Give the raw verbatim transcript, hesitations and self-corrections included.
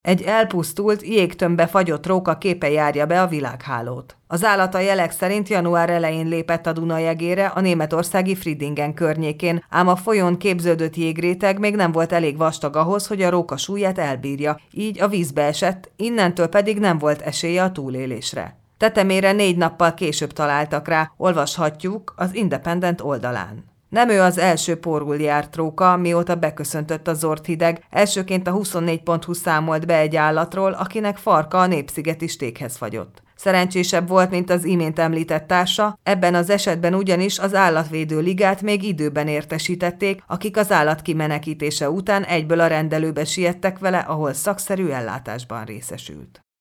Egy elpusztult, jégtömbbe fagyott róka képe járja be a világhálót. Az állat a jelek szerint január elején lépett a Duna jegére a németországi Fridingen környékén, ám a folyón képződött jégréteg még nem volt elég vastag ahhoz, hogy a róka súlyát elbírja, így a vízbe esett, innentől pedig nem volt esélye a túlélésre. Tetemére négy nappal később találtak rá, olvashatjuk az Independent oldalán. Nem ő az első pórul járt róka, mióta beköszöntött a zord hideg, elsőként a huszonnégy pont hu számolt be egy állatról, akinek farka a népszigeti stékhez fagyott. Szerencsésebb volt, mint az imént említett társa, ebben az esetben ugyanis az állatvédő ligát még időben értesítették, akik az állat kimenekítése után egyből a rendelőbe siettek vele, ahol szakszerű ellátásban részesült.